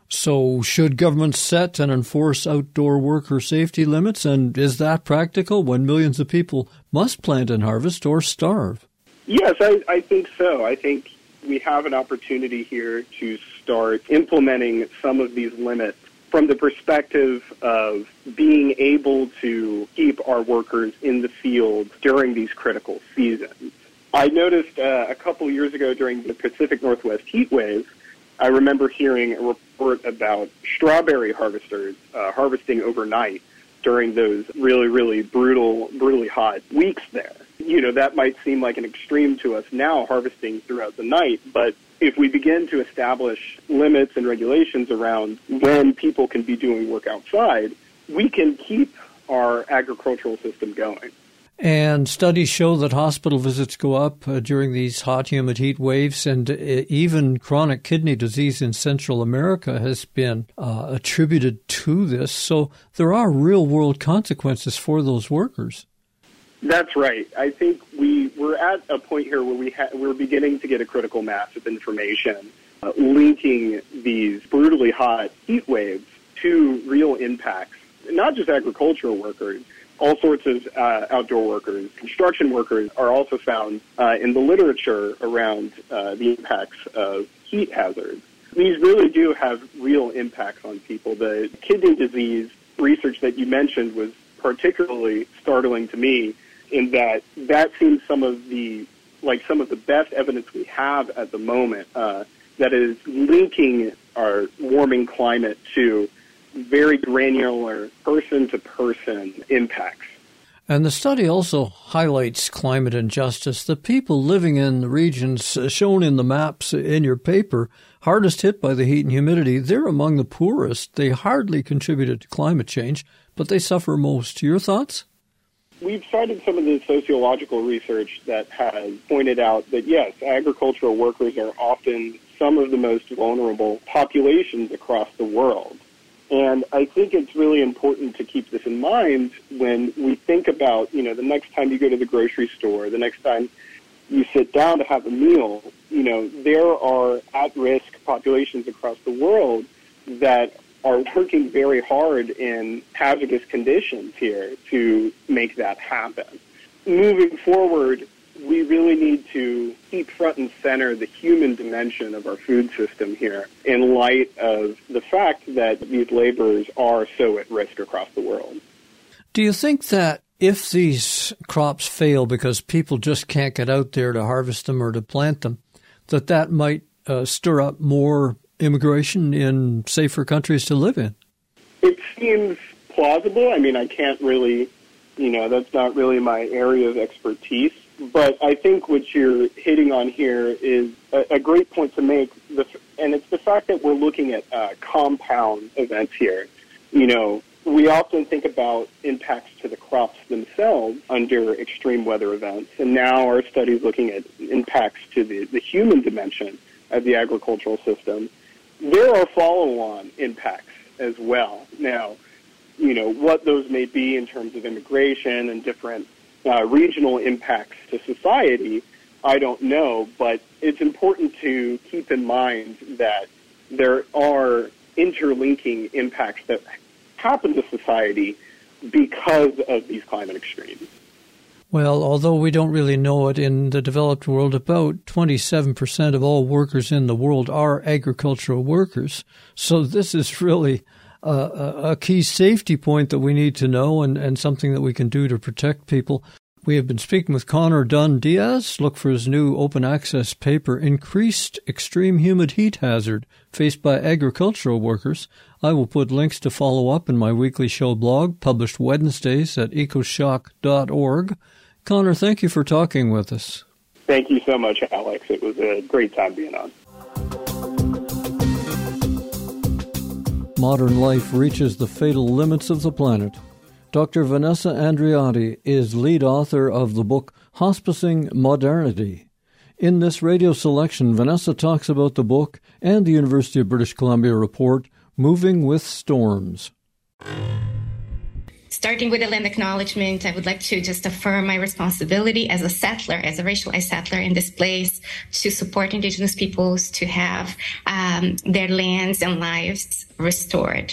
So should governments set and enforce outdoor worker safety limits? And is that practical when millions of people must plant and harvest or starve? Yes, I, I think so. I think we have an opportunity here to start implementing some of these limits from the perspective of being able to keep our workers in the field during these critical seasons. I noticed uh, a couple years ago during the Pacific Northwest heat wave, I remember hearing a report about strawberry harvesters uh, harvesting overnight during those really, really brutal, brutally hot weeks there. You know, that might seem like an extreme to us now, harvesting throughout the night, but if we begin to establish limits and regulations around when people can be doing work outside, we can keep our agricultural system going. And studies show that hospital visits go up uh, during these hot, humid heat waves, and uh, even chronic kidney disease in Central America has been uh, attributed to this. So there are real-world consequences for those workers. That's right. I think we, we're at a point here where we ha- we're beginning to get a critical mass of information uh, linking these brutally hot heat waves to real impacts, not just agricultural workers. All sorts of uh, outdoor workers, construction workers are also found uh, in the literature around uh, the impacts of heat hazards. These really do have real impacts on people. The kidney disease research that you mentioned was particularly startling to me in that that seems some of the, like some of the best evidence we have at the moment uh, that is linking our warming climate to very granular person-to-person impacts. And the study also highlights climate injustice. The people living in the regions shown in the maps in your paper, hardest hit by the heat and humidity, they're among the poorest. They hardly contributed to climate change, but they suffer most. Your thoughts? We've cited some of the sociological research that has pointed out that, yes, agricultural workers are often some of the most vulnerable populations across the world. And I think it's really important to keep this in mind when we think about, you know, the next time you go to the grocery store, the next time you sit down to have a meal, you know, there are at-risk populations across the world that are working very hard in hazardous conditions here to make that happen. Moving forward, we really need to keep front and center the human dimension of our food system here in light of the fact that these laborers are so at risk across the world. Do you think that if these crops fail because people just can't get out there to harvest them or to plant them, that that might uh, stir up more immigration in safer countries to live in? It seems plausible. I mean, I can't really, you know, that's not really my area of expertise. But I think what you're hitting on here is a, a great point to make, the, and it's the fact that we're looking at uh, compound events here. You know, we often think about impacts to the crops themselves under extreme weather events, and now our study is looking at impacts to the, the human dimension of the agricultural system. There are follow-on impacts as well. Now, you know, what those may be in terms of immigration and different Uh, regional impacts to society, I don't know, but it's important to keep in mind that there are interlinking impacts that happen to society because of these climate extremes. Well, although we don't really know it in the developed world, about twenty-seven percent of all workers in the world are agricultural workers. So this is really a, a key safety point that we need to know and, and something that we can do to protect people. We have been speaking with Connor Dunn Diaz. Look for his new open access paper, Increased Extreme Humid Heat Hazard Faced by Agricultural Workers. I will put links to follow up in my weekly show blog, published Wednesdays at ecoshock dot org. Connor, thank you for talking with us. Thank you so much, Alex. It was a great time being on. Modern life reaches the fatal limits of the planet. Doctor Vanessa Andreotti is lead author of the book Hospicing Modernity. In this radio selection, Vanessa talks about the book and the University of British Columbia report, Moving with Storms. Starting with a land acknowledgement, I would like to just affirm my responsibility as a settler, as a racialized settler in this place, to support Indigenous peoples to have um, their lands and lives restored.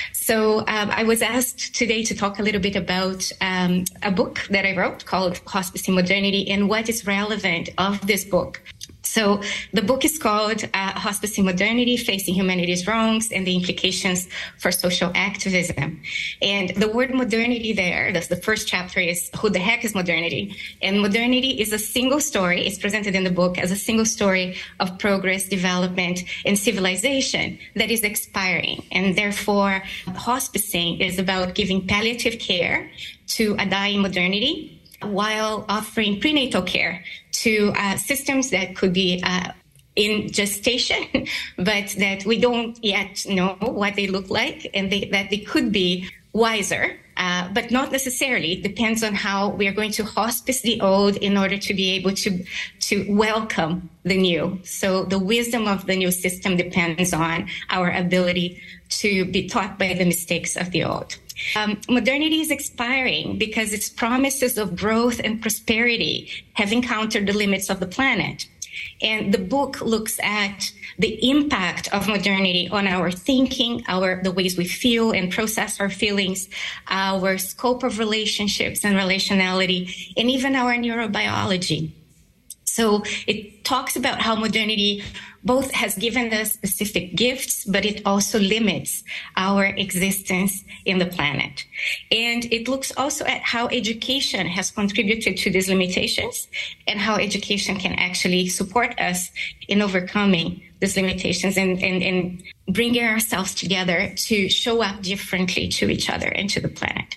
So um, I was asked today to talk a little bit about um, a book that I wrote called Hospicing Modernity and what is relevant of this book. So the book is called uh, Hospicing Modernity, Facing Humanity's Wrongs and the Implications for Social Activism. And the word modernity there, that's the first chapter, is who the heck is modernity? And modernity is a single story. It's presented in the book as a single story of progress, development, and civilization that is expiring. And therefore, hospicing is about giving palliative care to a dying modernity while offering prenatal care to uh, systems that could be uh, in gestation, but that we don't yet know what they look like, and they, that they could be wiser, uh, but not necessarily. It depends on how we are going to hospice the old in order to be able to, to welcome the new. So the wisdom of the new system depends on our ability to be taught by the mistakes of the old. Um, modernity is expiring because its promises of growth and prosperity have encountered the limits of the planet. And the book looks at the impact of modernity on our thinking, our the ways we feel and process our feelings, our scope of relationships and relationality, and even our neurobiology. So it talks about how modernity both has given us specific gifts, but it also limits our existence in the planet. And it looks also at how education has contributed to these limitations and how education can actually support us in overcoming these limitations and, and, and bringing ourselves together to show up differently to each other and to the planet.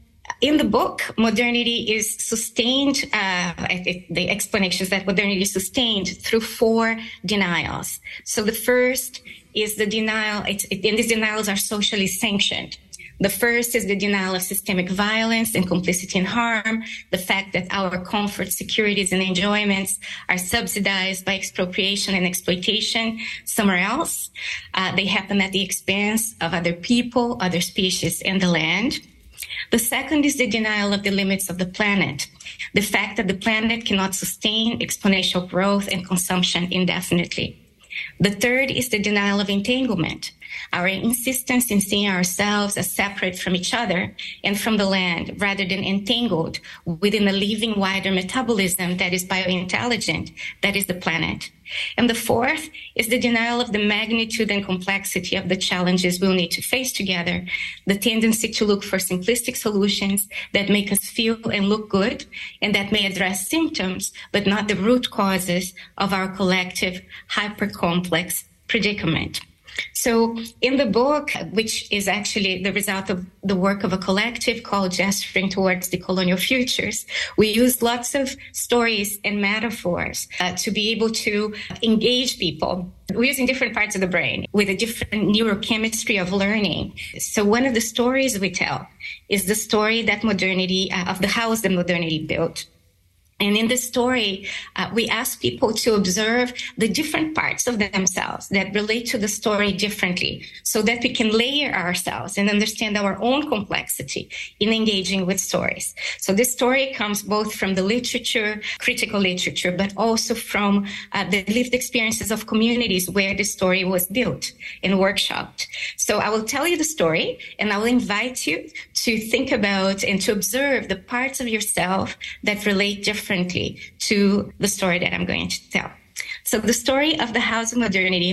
In the book, modernity is sustained, uh, it, the explanation is that modernity is sustained through four denials. So the first is the denial, it's, it, and these denials are socially sanctioned. The first is the denial of systemic violence and complicity in harm, the fact that our comfort, securities, and enjoyments are subsidized by expropriation and exploitation somewhere else. Uh, they happen at the expense of other people, other species, and the land. The second is the denial of the limits of the planet, the fact that the planet cannot sustain exponential growth and consumption indefinitely. The third is the denial of entanglement, our insistence in seeing ourselves as separate from each other and from the land rather than entangled within a living wider metabolism that is biointelligent, that is the planet. And the fourth is the denial of the magnitude and complexity of the challenges we'll need to face together, the tendency to look for simplistic solutions that make us feel and look good and that may address symptoms, but not the root causes of our collective hyper-complex predicament. So in the book, which is actually the result of the work of a collective called Gesturing Towards Decolonial Futures, we use lots of stories and metaphors uh, to be able to engage people. We're using different parts of the brain with a different neurochemistry of learning. So one of the stories we tell is the story that modernity, uh, of the house that modernity built. And in this story, uh, we ask people to observe the different parts of themselves that relate to the story differently so that we can layer ourselves and understand our own complexity in engaging with stories. So this story comes both from the literature, critical literature, but also from uh, the lived experiences of communities where the story was built and workshopped. So I will tell you the story, and I will invite you to think about and to observe the parts of yourself that relate differently differently to the story that I'm going to tell. So the story of the House of Modernity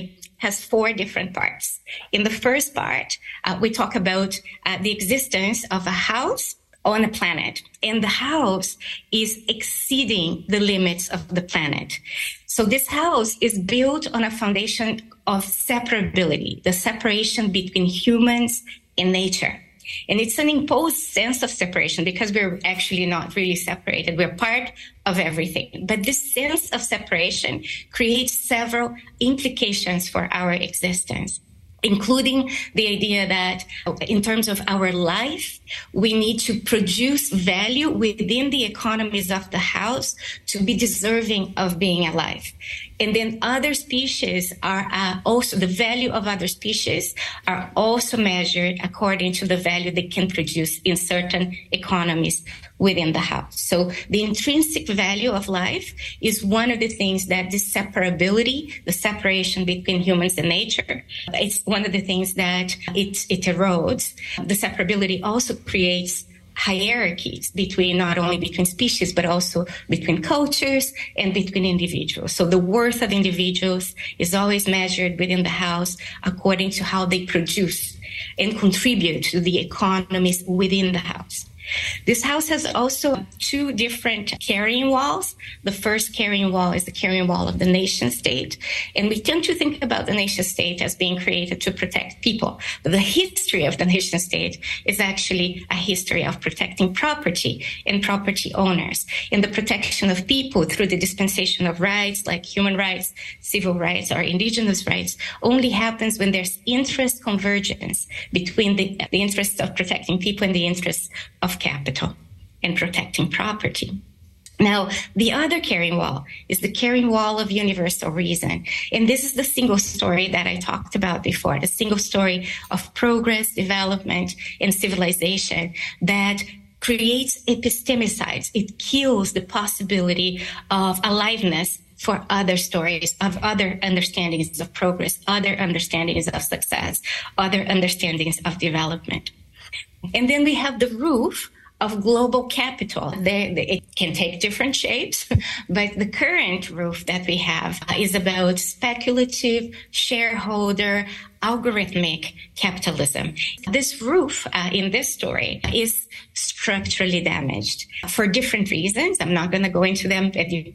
has four different parts. In the first part, uh, we talk about uh, the existence of a house on a planet, and the house is exceeding the limits of the planet. So this house is built on a foundation of separability, the separation between humans and nature. And it's an imposed sense of separation because we're actually not really separated. We're part of everything. But this sense of separation creates several implications for our existence, including the idea that in terms of our life, we need to produce value within the economies of the house to be deserving of being alive. And then other species are uh, also, the value of other species are also measured according to the value they can produce in certain economies within the house. So the intrinsic value of life is one of the things that this separability, the separation between humans and nature, it's one of the things that it, it erodes. The separability also creates hierarchies between not only between species, but also between cultures and between individuals. So the worth of individuals is always measured within the house according to how they produce and contribute to the economies within the house. This house has also two different carrying walls. The first carrying wall is the carrying wall of the nation state. And we tend to think about the nation state as being created to protect people. But the history of the nation state is actually a history of protecting property and property owners, and the protection of people through the dispensation of rights like human rights, civil rights, or indigenous rights only happens when there's interest convergence between the, the interests of protecting people and the interests of capital and protecting property. Now, the other carrying wall is the carrying wall of universal reason. And this is the single story that I talked about before, the single story of progress, development, and civilization that creates epistemicides. It kills the possibility of aliveness for other stories, of other understandings of progress, other understandings of success, other understandings of development. And then we have the roof of global capital. They, they, it can take different shapes, but the current roof that we have is about speculative, shareholder, algorithmic capitalism. This roof uh, in this story is structurally damaged for different reasons. I'm not going to go into them.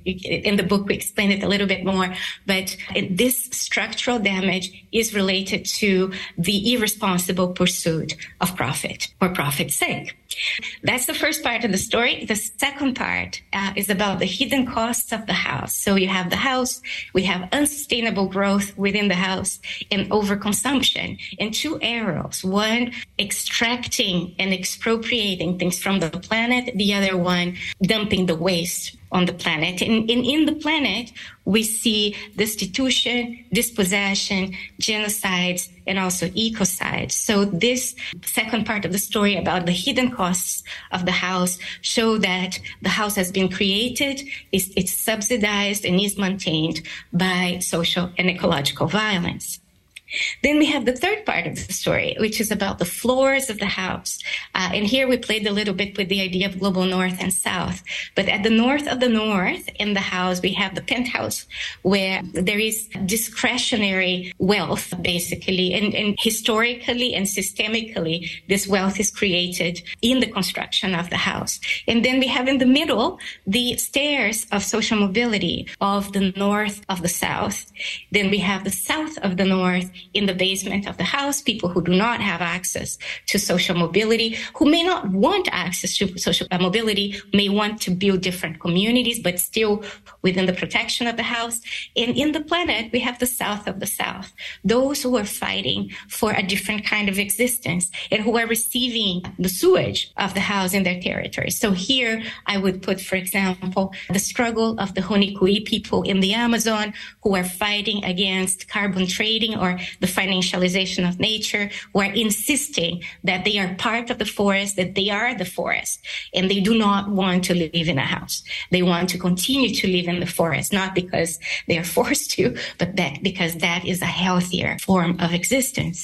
In the book, we explain it a little bit more, but this structural damage is related to the irresponsible pursuit of profit for profit's sake. That's the first part of the story. The second part uh, is about the hidden costs of the house. So you have the house, we have unsustainable growth within the house, and overconsumption, and two arrows, one extracting and expropriating things from the planet, the other one dumping the waste on the planet. And, and in the planet, we see destitution, dispossession, genocides, and also ecocides. So this second part of the story about the hidden costs of the house show that the house has been created, it's, it's subsidized, and is maintained by social and ecological violence. Then we have the third part of the story, which is about the floors of the house. Uh, and here we played a little bit with the idea of global north and south. But at the north of the north in the house, we have the penthouse, where there is discretionary wealth, basically. And, and historically and systemically, this wealth is created in the construction of the house. And then we have in the middle the stairs of social mobility of the north of the south. Then we have the south of the north in the basement of the house, people who do not have access to social mobility, who may not want access to social mobility, may want to build different communities, but still within the protection of the house. And in the planet, we have the south of the south, those who are fighting for a different kind of existence and who are receiving the sewage of the house in their territory. So here I would put, for example, the struggle of the Honiku'i people in the Amazon who are fighting against carbon trading or the financialization of nature, who are insisting that they are part of the forest, that they are the forest, and they do not want to live in a house. They want to continue to live in the forest, not because they are forced to, but that because that is a healthier form of existence.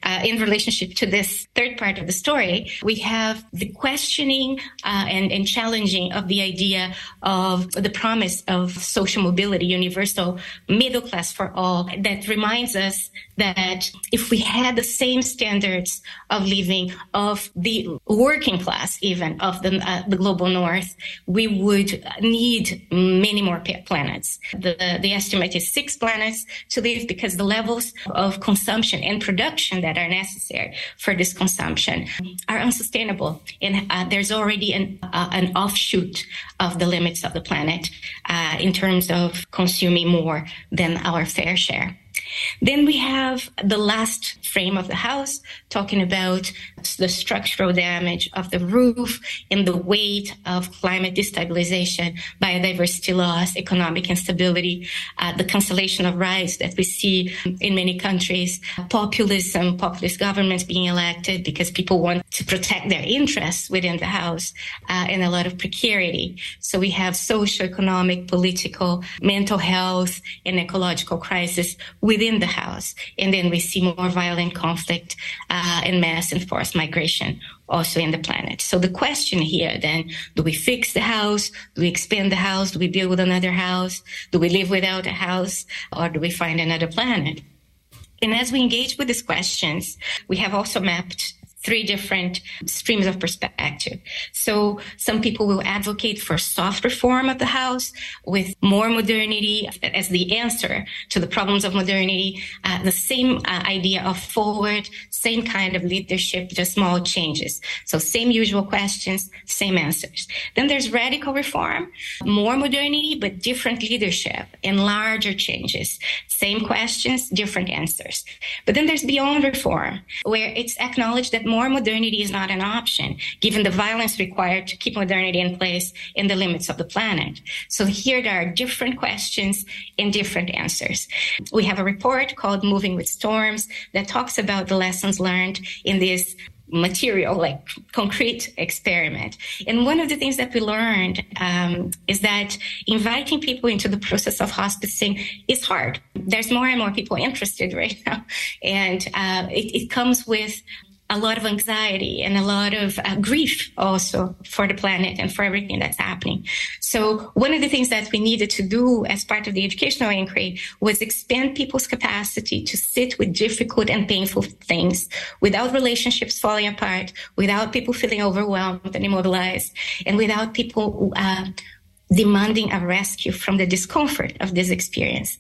uh, in relationship to this third part of the story, we have the questioning uh, and, and challenging of the idea of the promise of social mobility, universal middle class for all, that reminds us that if we had the same standards of living of the working class, even of the, uh, the global north, we would need many more planets. The, the estimate is six planets to live because the levels of consumption and production that are necessary for this consumption are unsustainable. And uh, there's already an, uh, an offshoot of the limits of the planet uh, in terms of consuming more than our fair share. Then we have the last frame of the house, talking about the structural damage of the roof and the weight of climate destabilization, biodiversity loss, economic instability, uh, the cancellation of rights that we see in many countries, populism, populist governments being elected because people want to protect their interests within the house, uh, and a lot of precarity. So we have social, economic, political, mental health, and ecological crisis within the house. And then we see more violent conflict uh, and mass and forced migration also in the planet. So the question here then, do we fix the house? Do we expand the house? Do we build another house? Do we live without a house? Or do we find another planet? And as we engage with these questions, we have also mapped three different streams of perspective. So some people will advocate for soft reform of the house with more modernity as the answer to the problems of modernity, uh, the same uh, idea of forward, same kind of leadership, just small changes. So same usual questions, same answers. Then there's radical reform, more modernity, but different leadership and larger changes. Same questions, different answers. But then there's beyond reform, where it's acknowledged that more modernity is not an option, given the violence required to keep modernity in place in the limits of the planet. So here there are different questions and different answers. We have a report called Moving with Storms that talks about the lessons learned in this material, like concrete experiment. And one of the things that we learned um, is that inviting people into the process of hospicing is hard. There's more and more people interested right now. And uh, it, it comes with a lot of anxiety and a lot of uh, grief also for the planet and for everything that's happening. So one of the things that we needed to do as part of the educational inquiry was expand people's capacity to sit with difficult and painful things without relationships falling apart, without people feeling overwhelmed and immobilized, and without people uh, demanding a rescue from the discomfort of this experience.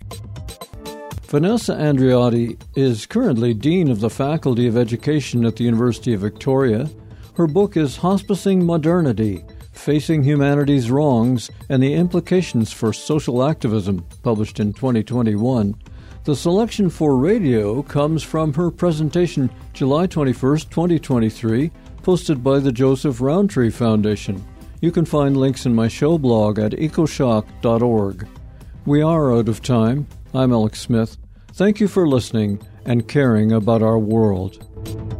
Vanessa Andreotti is currently Dean of the Faculty of Education at the University of Victoria. Her book is Hospicing Modernity, Facing Humanity's Wrongs and the Implications for Social Activism, published in twenty twenty-one. The selection for radio comes from her presentation July twenty-first, twenty twenty-three, posted by the Joseph Rowntree Foundation. You can find links in my show blog at ecoshock dot org. We are out of time. I'm Alex Smith. Thank you for listening and caring about our world.